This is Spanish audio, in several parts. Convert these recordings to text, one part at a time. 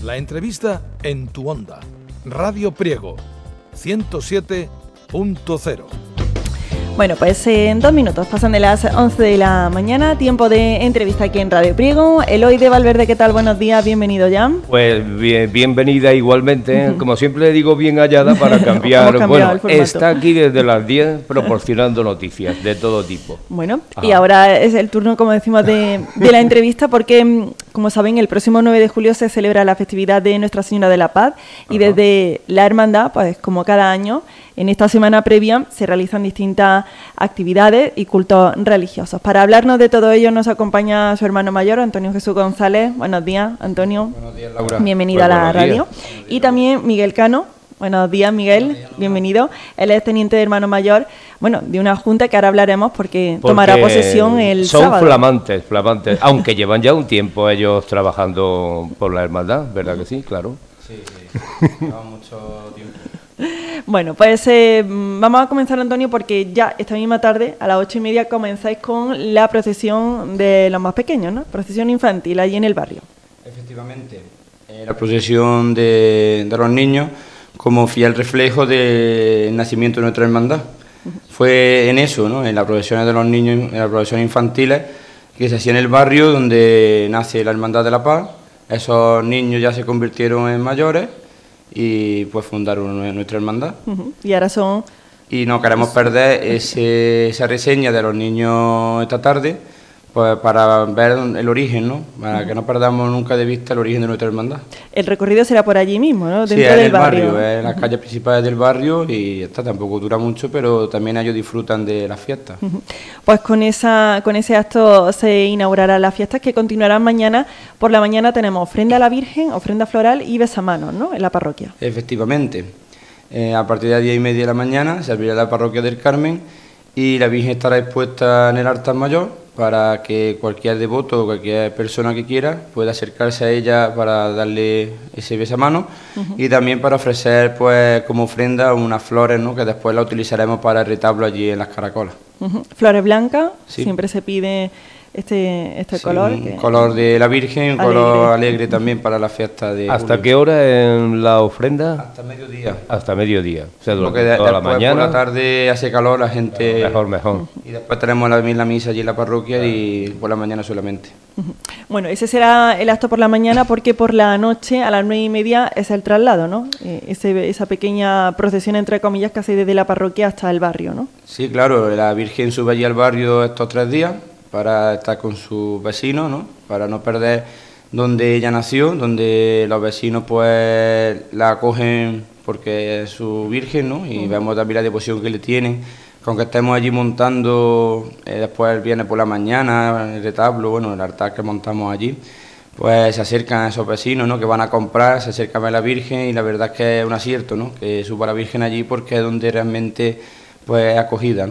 La entrevista en tu onda. Radio Priego, 107.0. Bueno, pues en 2 minutos pasan de las 11 de la mañana, tiempo de entrevista aquí en Radio Priego. Eloy de Valverde, ¿qué tal? Buenos días, bienvenido ya. Pues bienvenida igualmente, como siempre le digo, bien hallada para cambiar. Bueno, está aquí desde las 10 proporcionando noticias de todo tipo. Bueno, y ahora es el turno, como decimos, de la entrevista, porque, como saben, el próximo 9 de julio se celebra la festividad de Nuestra Señora de la Paz y desde la Hermandad, pues como cada año, en esta semana previa se realizan distintas actividades y cultos religiosos. Para hablarnos de todo ello nos acompaña su hermano mayor, Antonio Jesús González. Buenos días, Antonio. Buenos días, Laura. Bienvenido a la radio. Y también Miguel Cano. Buenos días, Miguel. Bienvenido. Él es teniente de hermano mayor, bueno, de una junta que ahora hablaremos porque tomará posesión el sábado. Son flamantes, aunque llevan ya un tiempo ellos trabajando por la hermandad, ¿verdad que sí? Claro. Sí, llevan mucho tiempo. Bueno, pues vamos a comenzar, Antonio, porque ya esta misma tarde, a las 8:30, comenzáis con la procesión de los más pequeños, ¿no? Procesión infantil, allí en el barrio. Efectivamente, la procesión de los niños como fiel reflejo del nacimiento de nuestra hermandad. Fue en eso, ¿no? En las procesiones de los niños, en las procesiones infantiles, que se hacía en el barrio donde nace la Hermandad de la Paz. Esos niños ya se convirtieron en mayores y pues fundaron nuestra hermandad. Y ahora son... Y no queremos perder esa reseña de los niños esta tarde, pues para ver el origen, ¿no? Para que no perdamos nunca de vista el origen de nuestra hermandad. El recorrido será por allí mismo, ¿no? Dentro del barrio. En las calles principales del barrio y tampoco dura mucho, pero también ellos disfrutan de las fiestas. Pues con ese acto se inaugurarán las fiestas que continuarán mañana. Por la mañana tenemos ofrenda a la Virgen, ofrenda floral y besamanos, ¿no? En la parroquia. Efectivamente. A partir de las 10:30 de la mañana se abrirá la parroquia del Carmen y la Virgen estará expuesta en el altar mayor para que cualquier devoto o cualquier persona que quiera pueda acercarse a ella para darle ese besamano y también para ofrecer pues como ofrenda unas flores, ¿no? Que después la utilizaremos para el retablo allí en las caracolas. Flores blancas, sí. Siempre se pide este color. Un color de la Virgen, un color alegre también para la fiesta de ¿Hasta julio. qué hora en la ofrenda? Hasta mediodía. Hasta mediodía. O sea, Porque toda la mañana. por la tarde hace calor, la gente... Mejor. Y después tenemos la misa allí en la parroquia y por la mañana solamente. Bueno, ese será el acto por la mañana porque por la noche, a las 9:30, es el traslado, ¿no? Esa pequeña procesión, entre comillas, que hace desde la parroquia hasta el barrio, ¿no? Sí, claro, la Virgen sube allí al barrio estos 3 días para estar con sus vecinos, ¿no? Para no perder donde ella nació, donde los vecinos pues la acogen porque es su Virgen, ¿no? Y vemos también la devoción que le tienen. Aunque estemos allí montando, después viene por la mañana el retablo, bueno, el altar que montamos allí, pues se acercan a esos vecinos, ¿no? Que van a comprar, se acercan a la Virgen y la verdad es que es un acierto, ¿no? Que suba la Virgen allí porque es donde realmente pues es acogida, ¿no?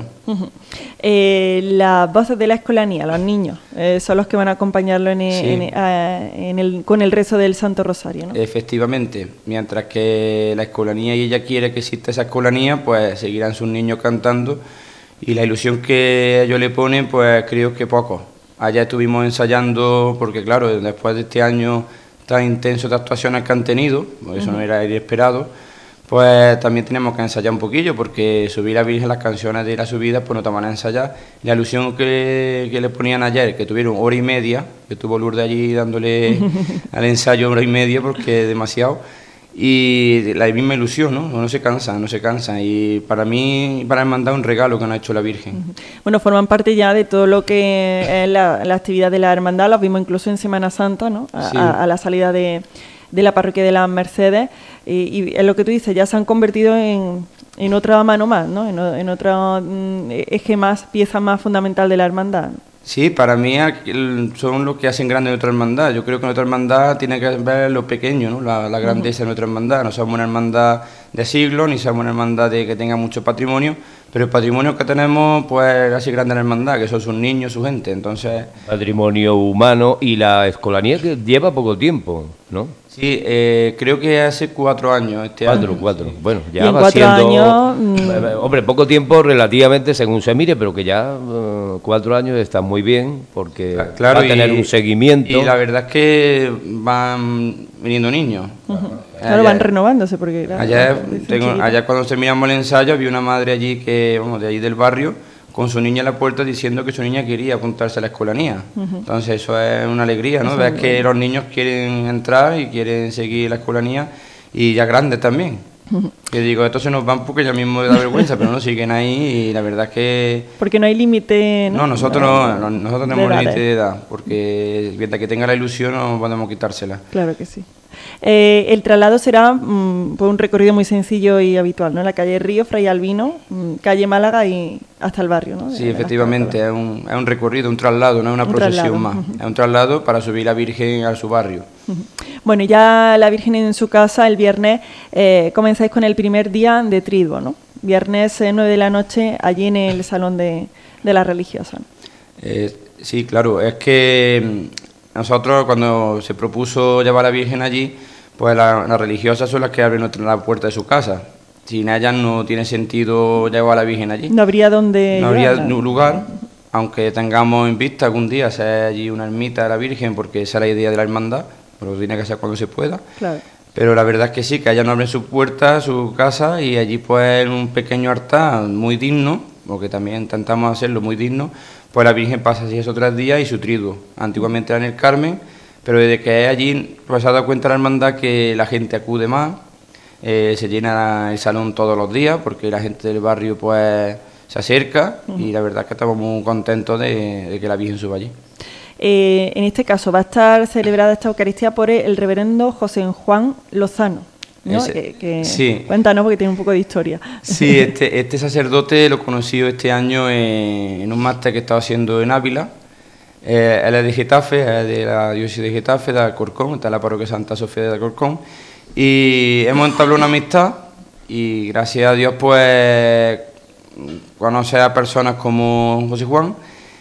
Las voces de la escolanía, los niños, son los que van a acompañarlo con el rezo del Santo Rosario, ¿no? Efectivamente, mientras que la escolanía y ella quiere que exista esa escolanía, pues seguirán sus niños cantando y la ilusión que ellos le ponen, pues creo que poco. Allá estuvimos ensayando, porque claro, después de este año tan intenso de actuaciones que han tenido, eso no era inesperado, pues también tenemos que ensayar un poquillo, porque subir a Virgen las canciones de la subida, pues no te van a ensayar. La ilusión que le ponían ayer, que tuvieron 1:30, que tuvo Lourdes allí dándole al ensayo 1:30, porque es demasiado, y la misma ilusión, ¿no? No se cansan, y para mí, para el mandar un regalo que nos ha hecho la Virgen. Bueno, forman parte ya de todo lo que es la actividad de la hermandad, los vimos incluso en Semana Santa, ¿no? A la salida de la parroquia de las Mercedes, y es lo que tú dices, ya se han convertido en otra mano más, ¿no? En otro eje más, pieza más fundamental de la hermandad. Sí, para mí son los que hacen grande nuestra hermandad. Yo creo que nuestra hermandad tiene que ver lo pequeño, ¿no? La grandeza de nuestra hermandad. No somos una hermandad de siglos, ni somos una hermandad que tenga mucho patrimonio, pero el patrimonio que tenemos, pues así grande la hermandad, que son sus niños, su gente. Entonces, patrimonio humano y la escolanía que lleva poco tiempo, ¿no? Sí, creo que hace 4 años este año. 4. Bueno, ya y en va 4 siendo... años... Hombre, poco tiempo relativamente según se mire, pero que ya 4 años está muy bien porque claro, va a tener un seguimiento. Y la verdad es que van viniendo niños. Claro, van renovándose porque... Claro, allá cuando terminamos el ensayo había una madre allí de allí del barrio, con su niña en la puerta diciendo que su niña quería apuntarse a la escolanía. Entonces eso es una alegría, ¿no? Ver que los niños quieren entrar y quieren seguir la escolanía, y ya grandes también. Que digo, estos se nos van porque ya mismo da vergüenza, pero no, siguen ahí, y la verdad es que... Porque no hay límite, ¿no? No, nosotros tenemos límite de edad, porque mientras que tenga la ilusión no podemos quitársela. Claro que sí. El traslado será pues un recorrido muy sencillo y habitual, ¿no? La calle Río, Fray Albino, calle Málaga y hasta el barrio, ¿no? Sí, efectivamente, es un recorrido, un traslado, no es una procesión más. Es un traslado para subir la Virgen a su barrio. Bueno, ya la Virgen en su casa el viernes comenzáis con el primer día de triduo, ¿no? Viernes 9 de la noche allí en el salón de la religiosa. Sí, claro, es que nosotros cuando se propuso llevar a la Virgen allí, pues las religiosas son las que abren la puerta de su casa. Sin ellas no tiene sentido llevar a la Virgen allí. No habría donde... No habría lugar, aunque tengamos en vista algún día hacer allí una ermita de la Virgen, porque esa es la idea de la hermandad, pero tiene que ser cuando se pueda. Claro. Pero la verdad es que sí, que ellas no abren su puerta, su casa, y allí pues un pequeño altar muy digno, porque también intentamos hacerlo muy digno, pues la Virgen pasa así esos 3 días y su triduo. Antiguamente era en el Carmen, pero desde que es allí pues se ha dado cuenta la hermandad que la gente acude más, se llena el salón todos los días, porque la gente del barrio pues se acerca, y la verdad es que estamos muy contentos de que la Virgen suba allí. En este caso va a estar celebrada esta Eucaristía por el reverendo José Juan Lozano, ¿no? Sí. Cuéntanos, porque tiene un poco de historia. Sí, este sacerdote lo conocí este año en un máster que estaba haciendo en Ávila. Él es de Getafe, es de la diócesis de Getafe, de Alcorcón, está en la parroquia Santa Sofía de Alcorcón, y hemos entablado una amistad, y gracias a Dios pues conoce a personas como José Juan,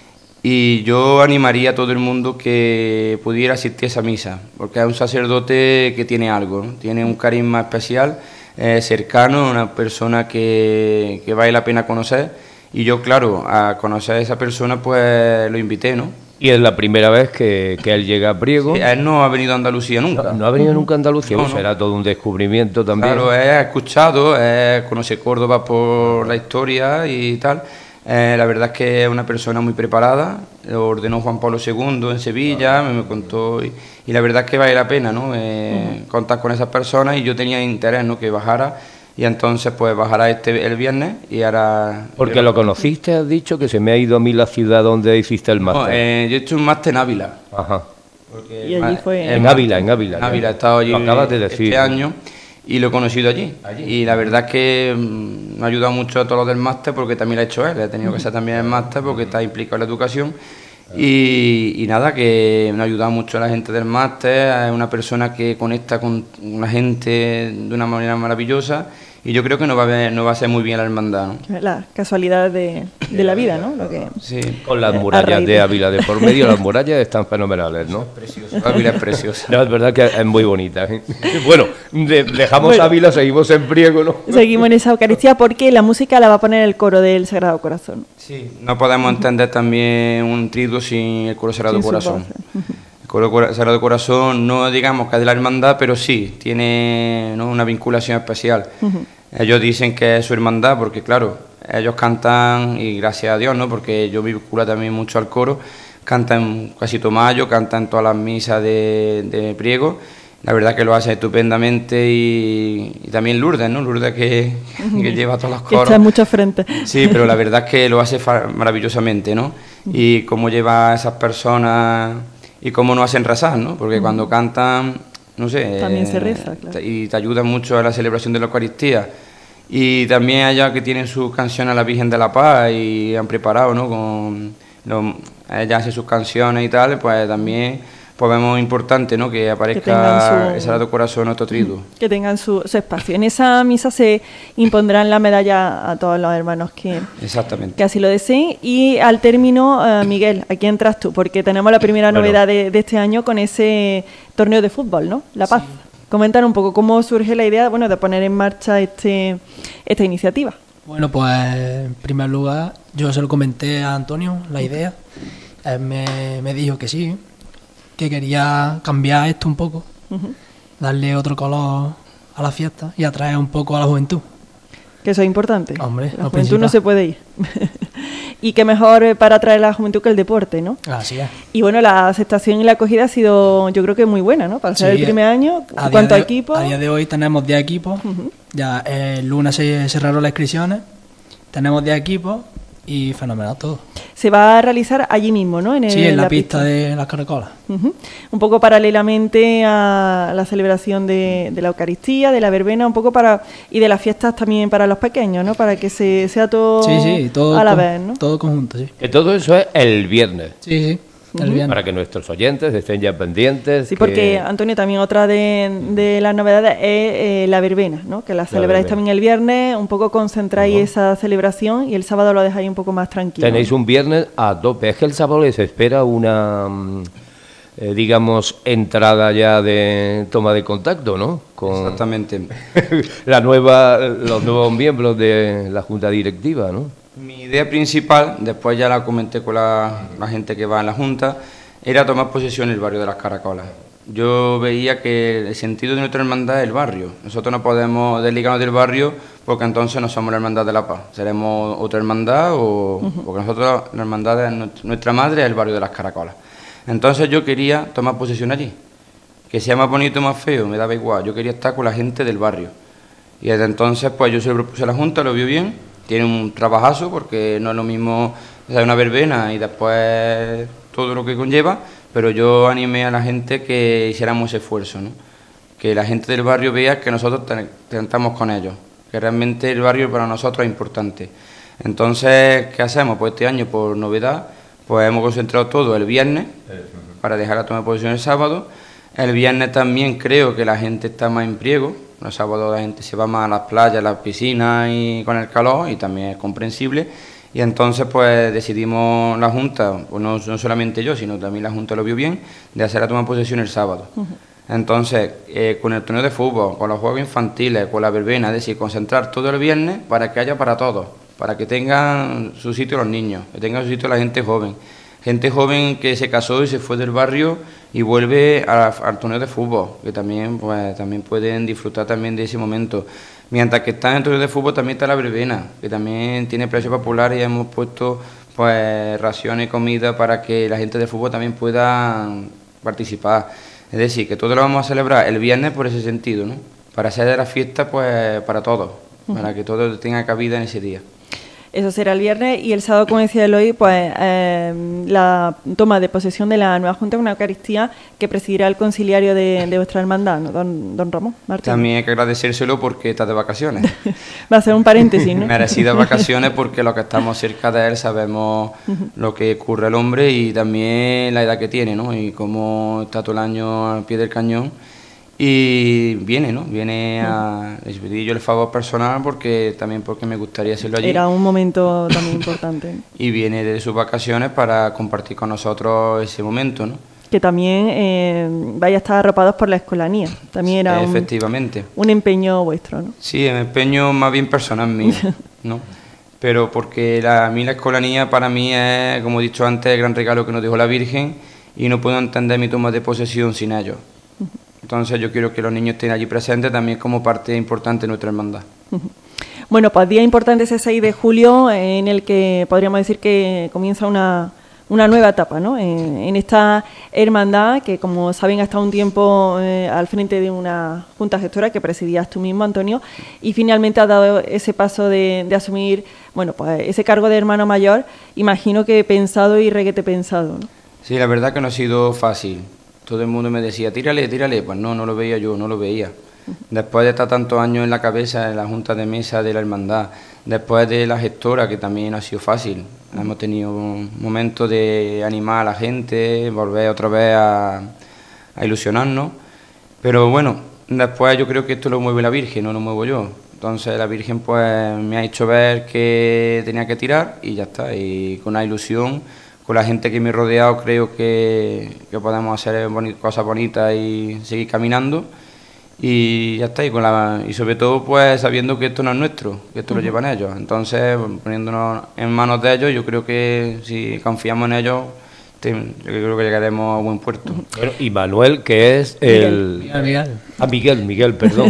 y yo animaría a todo el mundo que pudiera asistir a esa misa, porque es un sacerdote que tiene algo, ¿no? Tiene un carisma especial, cercano, una persona que vale la pena conocer, y yo, claro, a conocer a esa persona pues lo invité, ¿no? Y es la primera vez que él llega a Priego. Sí, él no ha venido a Andalucía nunca. No ha venido nunca a Andalucía, no, será todo un descubrimiento también. Claro, ha escuchado, conoce Córdoba por la historia y tal. La verdad es que es una persona muy preparada, lo ordenó Juan Pablo II en Sevilla, me contó, y la verdad es que vale la pena, ¿no? Contar con esas personas, y yo tenía interés, ¿no?, que bajara, y entonces pues bajará el viernes, y ahora... Porque lo conociste, has dicho, que se me ha ido a mí la ciudad donde hiciste el máster. No, yo he hecho un máster en Ávila. Ajá. Y allí fue... En Ávila. En Ávila, he estado allí lo acabas de decir, este año, y lo he conocido allí. Y la verdad es que me ha ayudado mucho a todos los del máster, porque también lo ha hecho él. He tenido que hacer también el máster porque está implicado en la educación. Y nada, que me ha ayudado mucho a la gente del máster. Es una persona que conecta con la gente de una manera maravillosa. Y yo creo que nos va a ser muy bien la hermandad, ¿no? La casualidad de la vida, ¿no? Lo que, sí. Con las murallas de Ávila de por medio, las murallas están fenomenales, ¿no? Precioso. Ávila es preciosa. No, es verdad que es muy bonita, ¿eh? Bueno, dejamos Ávila, seguimos en Priego, ¿no? Seguimos en esa Eucaristía porque la música la va a poner el coro del Sagrado Corazón. Sí, no podemos entender también un triduo sin el coro Sagrado Corazón. El coro Sagrado Corazón no digamos que es de la hermandad, pero sí, tiene, ¿no?, una vinculación especial. Ellos dicen que es su hermandad porque, claro, ellos cantan, y gracias a Dios, ¿no?, porque yo me vinculo también mucho al coro, cantan casi Tomayo, cantan todas las misas de Priego. La verdad que lo hace estupendamente, y también Lourdes, ¿no? Lourdes que lleva todos los coros. Que está en muchos frentes. Sí, pero la verdad es que lo hace maravillosamente, ¿no? Y cómo lleva a esas personas y cómo nos hacen rezar, ¿no? Porque cuando cantan, no sé... También se reza, claro. Y te ayudan mucho a la celebración de la Eucaristía. Y también allá que tienen sus canciones a la Virgen de la Paz y han preparado, ¿no? Ella hace sus canciones y tal, pues también... pues vemos importante, ¿no?, que aparezca el Sagrado Corazón, nuestro triduo. Que tengan su espacio. En esa misa se impondrán la medalla a todos los hermanos que así lo deseen. Y al término, Miguel, aquí entras tú, porque tenemos la primera novedad de este año con ese torneo de fútbol, ¿no? La Paz. Sí. Comentar un poco cómo surge la idea, bueno, de poner en marcha esta iniciativa. Bueno, pues en primer lugar, yo se lo comenté a Antonio, la idea. Él me dijo que sí, que quería cambiar esto un poco. darle otro color a la fiesta y atraer un poco a la juventud. Que eso es importante. Hombre, la juventud no se puede ir. Y qué mejor para atraer a la juventud que el deporte, ¿no? Así es. Y bueno, la aceptación y la acogida ha sido, yo creo que muy buena, ¿no? Para ser el primer año, ¿cuántos equipos? A día de hoy tenemos 10 equipos. Ya el lunes se cerraron las inscripciones. Tenemos 10 equipos y fenomenal todo. Se va a realizar allí mismo, ¿no? En la pista de las Caracolas. Un poco paralelamente a la celebración de la Eucaristía, de la verbena, un poco y de las fiestas también para los pequeños, ¿no? Para que sea todo, todo a la vez, ¿no? Todo conjunto, sí. Que todo eso es el viernes. Sí. Para que nuestros oyentes estén ya pendientes. Sí, porque, Antonio, también otra de las novedades es la verbena, ¿no? Que la celebráis también el viernes, un poco concentráis esa celebración y el sábado lo dejáis un poco más tranquilo. Tenéis un viernes a tope. Es que el sábado les espera una, digamos, entrada ya de toma de contacto, ¿no? Exactamente. Los nuevos miembros de la Junta Directiva, ¿no? Mi idea principal, después ya la comenté con la gente que va en la Junta, era tomar posesión del barrio de las Caracolas. Yo veía que el sentido de nuestra hermandad es el barrio. Nosotros no podemos desligarnos del barrio porque entonces no somos la hermandad de la paz. Seremos otra hermandad porque nosotros, la hermandad de nuestra madre es el barrio de las Caracolas. Entonces yo quería tomar posesión allí. Que sea más bonito o más feo, me daba igual. Yo quería estar con la gente del barrio. Y desde entonces pues yo se lo propuse a la Junta, lo vio bien. Tiene un trabajazo porque no es lo mismo hacer una verbena y después todo lo que conlleva, pero yo animé a la gente que hiciéramos ese esfuerzo, ¿no? Que la gente del barrio vea que nosotros tratamos con ellos, que realmente el barrio para nosotros es importante. Entonces, ¿qué hacemos? Pues este año, por novedad, pues hemos concentrado todo el viernes para dejar a tomar posesión el sábado. El viernes también creo que la gente está más en pliego. El sábado la gente se va más a las playas, a las piscinas y con el calor, y también es comprensible. Y entonces pues decidimos la Junta, pues no solamente yo, sino también la Junta lo vio bien, de hacer la toma de posesión el sábado. Entonces, con el torneo de fútbol, con los juegos infantiles, con la verbena, es decir, concentrar todo el viernes para que haya para todos, para que tengan su sitio los niños, que tengan su sitio la gente joven. Gente joven que se casó y se fue del barrio y vuelve al torneo de fútbol, que también pueden disfrutar también de ese momento. Mientras que está en el torneo de fútbol también está la verbena, que también tiene precio popular y hemos puesto pues raciones y comida para que la gente de fútbol también pueda participar. Es decir, que todo lo vamos a celebrar el viernes por ese sentido, ¿no? Para hacer de la fiesta pues para todos, para que todo tenga cabida en ese día. Eso será el viernes y el sábado, como decía Eloy, pues la toma de posesión de la nueva Junta, una Eucaristía que presidirá el conciliario de vuestra hermandad, ¿no? Don Ramón Martín. También hay que agradecérselo porque está de vacaciones. Va a ser un paréntesis, ¿no? Merecidas vacaciones porque los que estamos cerca de él sabemos lo que ocurre al hombre y también la edad que tiene, ¿no? Y cómo está todo el año al pie del cañón. Y viene, ¿no? Viene a... Les pedí yo el favor personal porque me gustaría hacerlo allí. Era un momento también importante. Y viene de sus vacaciones para compartir con nosotros ese momento, ¿no? Que también vaya a estar arropados por la escolanía. También era efectivamente un empeño vuestro, ¿no? Sí, un empeño más bien personal mío, ¿no? Pero porque a mí la escolanía para mí es, como he dicho antes, el gran regalo que nos dejó la Virgen y no puedo entender mi toma de posesión sin ellos. Entonces yo quiero que los niños estén allí presentes también como parte importante de nuestra hermandad. Bueno, pues día importante ese 6 de julio en el que podríamos decir que comienza una nueva etapa, ¿no? En esta hermandad que, como saben, ha estado un tiempo al frente de una junta gestora que presidías tú mismo, Antonio, y finalmente has dado ese paso de asumir, bueno, pues ese cargo de hermano mayor, imagino que pensado y requete pensado, ¿no? Sí, la verdad que no ha sido fácil. Todo el mundo me decía, tírale, pues no lo veía yo, no lo veía. Después de estar tantos años en la cabeza de la Junta de Mesa de la Hermandad, después de la gestora, que también no ha sido fácil, hemos tenido un momento de animar a la gente, volver otra vez a ilusionarnos, pero bueno, después yo creo que esto lo mueve la Virgen, no lo muevo yo. Entonces la Virgen pues me ha hecho ver que tenía que tirar y ya está, y con una ilusión. Con la gente que me he rodeado creo que podemos hacer cosas bonitas y seguir caminando y ya está, y sobre todo pues sabiendo que esto no es nuestro, que esto lo llevan ellos. Entonces poniéndonos en manos de ellos, yo creo que si confiamos en ellos creo que llegaremos a buen puerto. Bueno, y Manuel, que es Miguel, perdón.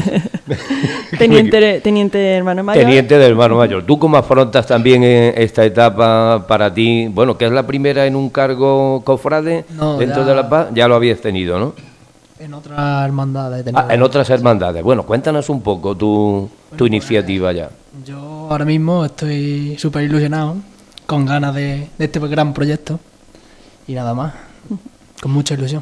Teniente hermano mayor. Teniente de hermano mayor. ¿Tú cómo afrontas también esta etapa para ti? Bueno, que es la primera en un cargo cofrade dentro de la paz, ya lo habías tenido, ¿no? En otras hermandades he tenido. En otras hermandades. Bueno, cuéntanos un poco tu iniciativa ya. Yo ahora mismo estoy súper ilusionado, con ganas de este gran proyecto y nada más, con mucha ilusión.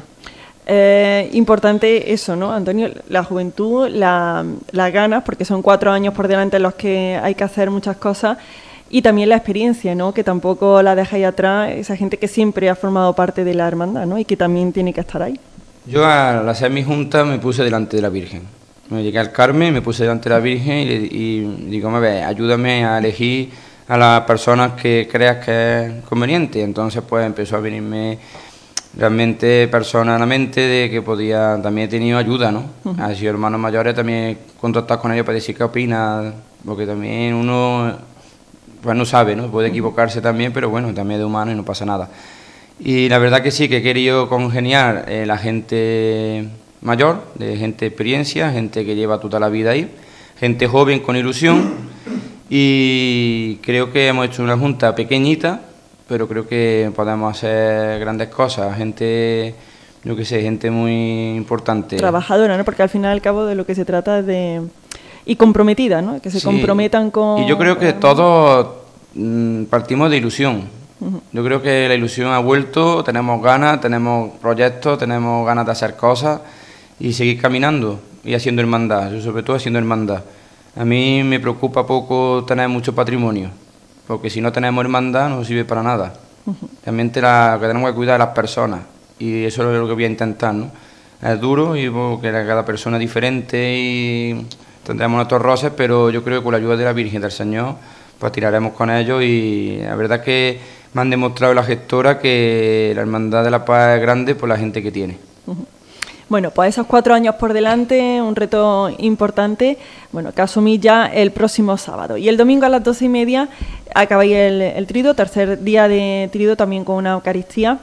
Importante eso, ¿no, Antonio? La juventud, las ganas, porque son 4 años por delante en los que hay que hacer muchas cosas, y también la experiencia, ¿no? Que tampoco la dejáis atrás, esa gente que siempre ha formado parte de la hermandad, ¿no? Y que también tiene que estar ahí. Yo al hacer mi junta me puse delante de la Virgen. Me llegué al Carmen, me puse delante de la Virgen y digo, ayúdame a elegir a las personas que creas que es conveniente. Entonces pues empezó a venirme realmente personas a la mente de que podía, también he tenido ayuda, ¿no? Ha sido hermanos mayores, también he contactado con ellos para decir qué opinan, porque también uno pues no sabe, ¿no? Puede equivocarse también, pero bueno, también es de humano y no pasa nada. Y la verdad que sí, que he querido congeniar la gente mayor, de gente de experiencia, gente que lleva toda la vida ahí, gente joven con ilusión, y creo que hemos hecho una junta pequeñita, pero creo que podemos hacer grandes cosas, gente, yo qué sé, gente muy importante. Trabajadora, ¿no? Porque al final y al cabo de lo que se trata es de... Y comprometida, ¿no? Que se comprometan con... Y yo creo que todos partimos de ilusión. Yo creo que la ilusión ha vuelto, tenemos ganas, tenemos proyectos, tenemos ganas de hacer cosas y seguir caminando y haciendo hermandad, yo sobre todo haciendo hermandad. A mí me preocupa poco tener mucho patrimonio, porque si no tenemos hermandad no sirve para nada. Realmente que tenemos que cuidar a las personas y eso es lo que voy a intentar, ¿no? Es duro y porque cada persona es diferente y tendremos nuestros roces, pero yo creo que con la ayuda de la Virgen del Señor pues tiraremos con ellos y la verdad que me han demostrado la gestora que la Hermandad de la Paz es grande por la gente que tiene. Bueno, pues esos 4 años por delante, un reto importante, bueno, que asumís ya el próximo sábado. Y el domingo a las 12:30 acabáis el trido, tercer día de trido también con una Eucaristía,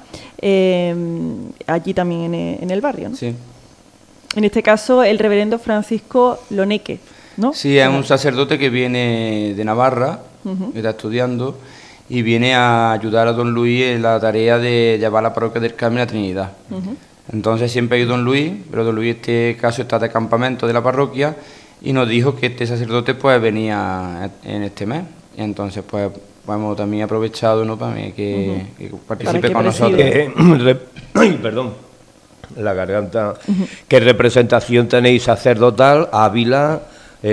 allí también en el barrio, ¿no? Sí. En este caso, el reverendo Francisco Loneque, ¿no? Sí, es un sacerdote que viene de Navarra, que está estudiando, y viene a ayudar a don Luis en la tarea de llevar la parroquia del Carmen a Trinidad. Entonces siempre hay don Luis, pero don Luis en este caso está de campamento de la parroquia y nos dijo que este sacerdote pues venía en este mes. Y entonces pues hemos también aprovechado, ¿no?, para que participe con nosotros. Perdón, la garganta. ¿Qué representación tenéis sacerdotal? Ávila,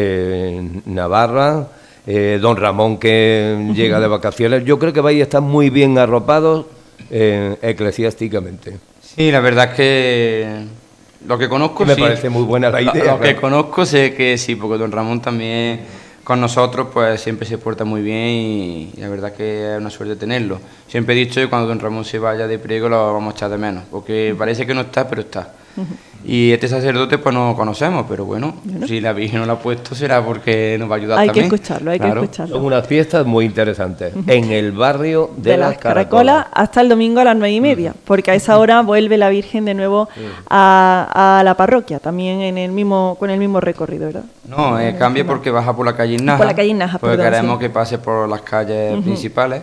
Navarra... don Ramón, que llega de vacaciones. Yo creo que vais a estar muy bien arropados eclesiásticamente. Sí, la verdad es que lo que conozco me parece muy buena la idea. Lo que conozco sé que sí, porque don Ramón también con nosotros pues siempre se porta muy bien y la verdad que es una suerte tenerlo. Siempre he dicho que cuando don Ramón se vaya de priego lo vamos a echar de menos, porque parece que no está, pero está. Y este sacerdote pues no lo conocemos, pero bueno, si la Virgen no lo ha puesto será porque nos va a ayudar también. Hay que escucharlo, hay que escucharlo. Son unas fiestas muy interesantes en el barrio de las Caracolas. Hasta el domingo a las 9:30, porque a esa hora vuelve la Virgen de nuevo a la parroquia, también con el mismo recorrido, ¿verdad? No, cambia porque baja por la calle Inaja. Por la calle Inaja, porque queremos que pase por las calles principales.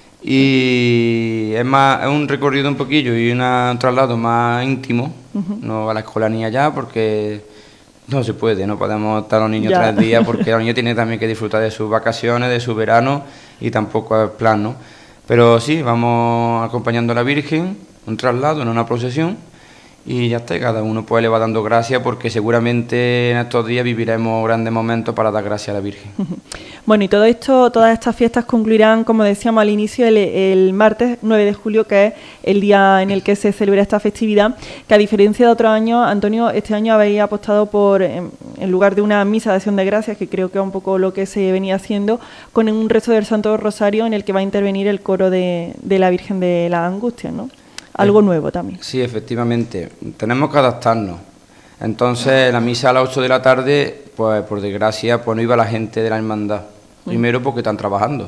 Y es un recorrido un poquillo y un traslado más íntimo, no va a la escolanía ya porque no se puede, no podemos estar los niños 3 días porque los niños tienen también que disfrutar de sus vacaciones, de su verano y tampoco es plan, ¿no? Pero sí, vamos acompañando a la Virgen, un traslado, en una procesión y ya está, cada uno pues le va dando gracias porque seguramente en estos días viviremos grandes momentos para dar gracias a la Virgen. Bueno, y todas estas fiestas concluirán, como decíamos al inicio, el martes 9 de julio, que es el día en el que se celebra esta festividad, que a diferencia de otros años, Antonio, este año habéis apostado por, en lugar de una misa de acción de gracias, que creo que es un poco lo que se venía haciendo, con un rezo del Santo Rosario en el que va a intervenir el coro de la Virgen de las Angustias, ¿no? Algo nuevo también. Sí, efectivamente. Tenemos que adaptarnos. Entonces, la misa a las 8 de la tarde, pues por desgracia, pues no iba la gente de la hermandad. Primero porque están trabajando.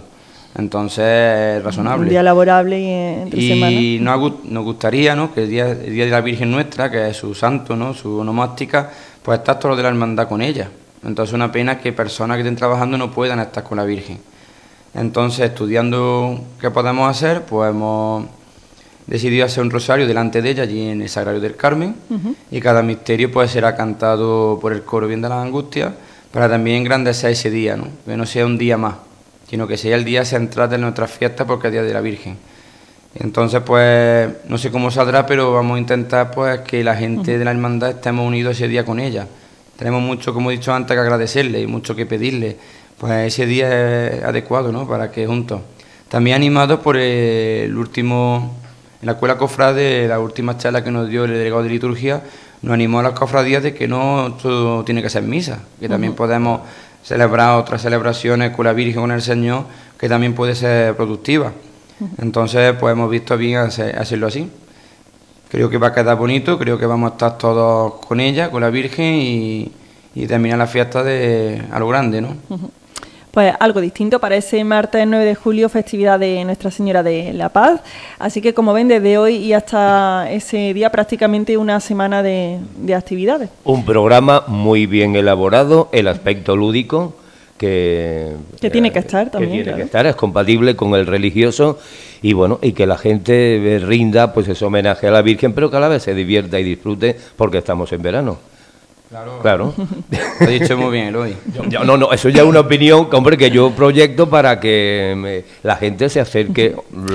Entonces es razonable. Un día laborable y entre semana. Y nos gustaría, ¿no?, que el día de la Virgen nuestra, que es su santo, ¿no?, su onomástica, pues estar todos los de la hermandad con ella. Entonces una pena que personas que estén trabajando no puedan estar con la Virgen. Entonces, estudiando qué podemos hacer, pues hemos decidido hacer un rosario delante de ella, allí en el Sagrario del Carmen, y cada misterio pues será cantado por el coro Bien de las Angustias, para también engrandecer ese día, ¿no?, que no sea un día más, sino que sea el día central de nuestras fiestas, porque es el Día de la Virgen. Entonces, pues, no sé cómo saldrá, pero vamos a intentar pues que la gente de la hermandad estemos unidos ese día con ella. Tenemos mucho, como he dicho antes, que agradecerle y mucho que pedirle. Pues ese día es adecuado, ¿no?, para que juntos. También animados por el último, en la escuela cofrade, la última charla que nos dio el delegado de liturgia, nos animó a las cofradías de que no todo tiene que ser misa, que también podemos celebrar otras celebraciones con la Virgen, con el Señor, que también puede ser productiva. Entonces, pues hemos visto bien hacerlo así. Creo que va a quedar bonito, creo que vamos a estar todos con ella, con la Virgen, y terminar la fiesta a lo grande, ¿no? Pues algo distinto para ese martes 9 de julio, festividad de Nuestra Señora de la Paz. Así que, como ven, desde hoy y hasta ese día prácticamente una semana de actividades. Un programa muy bien elaborado, el aspecto lúdico, que tiene que estar también. Que tiene claro. que estar, es compatible con el religioso, y bueno, y que la gente rinda pues ese homenaje a la Virgen, pero que a la vez se divierta y disfrute, porque estamos en verano. Claro. Lo he dicho muy bien, Eloy. No, eso ya es una opinión, hombre, que yo proyecto para que la gente se acerque.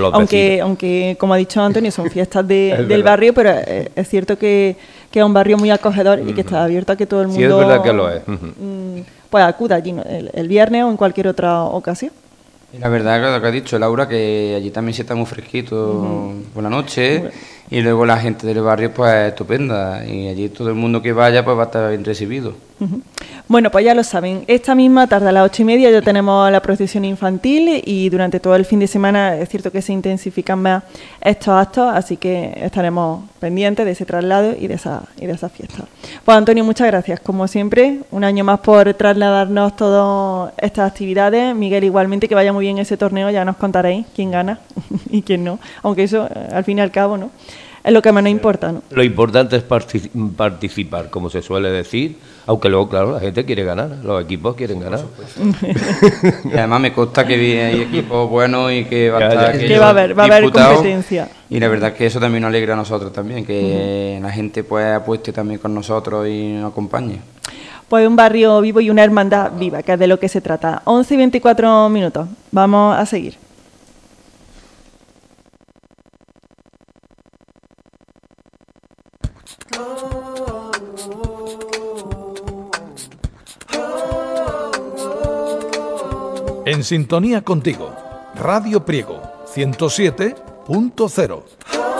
Aunque, como ha dicho Antonio, son fiestas del barrio, pero es cierto que es un barrio muy acogedor y que está abierto a que todo el mundo... Sí, es verdad que lo es. Pues acuda allí el viernes o en cualquier otra ocasión. Y la verdad que lo que ha dicho Laura, que allí también se está muy fresquito por la noche, y luego la gente del barrio pues es estupenda, y allí todo el mundo que vaya pues va a estar bien recibido. Bueno, pues ya lo saben, esta misma tarde a las 8:30 ya tenemos la procesión infantil, y durante todo el fin de semana es cierto que se intensifican más estos actos, así que estaremos pendientes de ese traslado y de esa fiesta. Pues Antonio, muchas gracias, como siempre, un año más por trasladarnos todas estas actividades. Miguel, igualmente, que vaya muy bien ese torneo, ya nos contaréis quién gana y quién no, aunque eso al fin y al cabo no es lo que menos importa, ¿no? Lo importante es participar, como se suele decir, aunque luego, claro, la gente quiere ganar, los equipos quieren ganar. Y además me consta que hay equipos buenos y que va a estar que va a haber competencia. Y la verdad es que eso también nos alegra a nosotros también, que la gente pues apueste también con nosotros y nos acompañe. Pues un barrio vivo y una hermandad viva, que es de lo que se trata. 11:24 minutos. Vamos a seguir. En sintonía contigo, Radio Priego 107.0.